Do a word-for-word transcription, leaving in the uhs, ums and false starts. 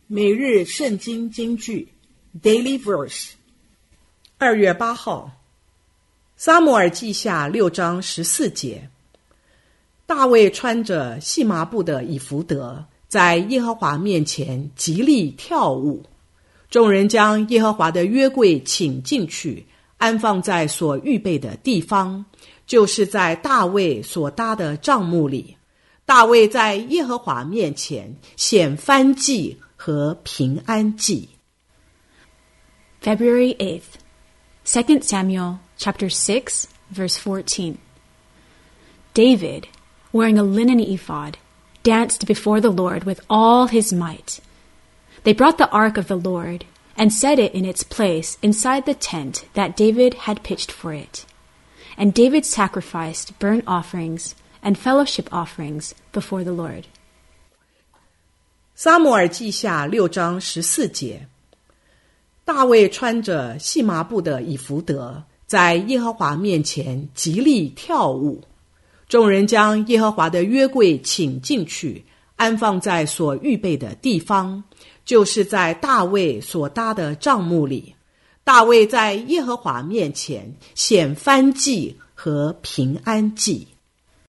每日圣经金句 Daily Verse。 二月八号，撒母耳记下六章十四节，大卫穿着细麻布的以弗得，在耶和华面前极力跳舞。众人将耶和华的约柜请进去，安放在所预备的地方，就是在大卫所搭的帐幕里。大卫在耶和华面前显燔祭和平安祭。 February eighth, Second Samuel chapter six, verse fourteen. David, wearing a linen ephod, danced before the Lord with all his might. They brought the ark of the Lord and set it in its place inside the tent that David had pitched for it. And David sacrificed burnt offerings and fellowship offerings before the Lord. 撒母耳记下六章十四节，大卫穿着细麻布的以弗得，在耶和华面前极力跳舞。众人将耶和华的约柜请进去，安放在所预备的地方，就是在大卫所搭的帐幕里。大卫在耶和华面前显燔祭和平安祭。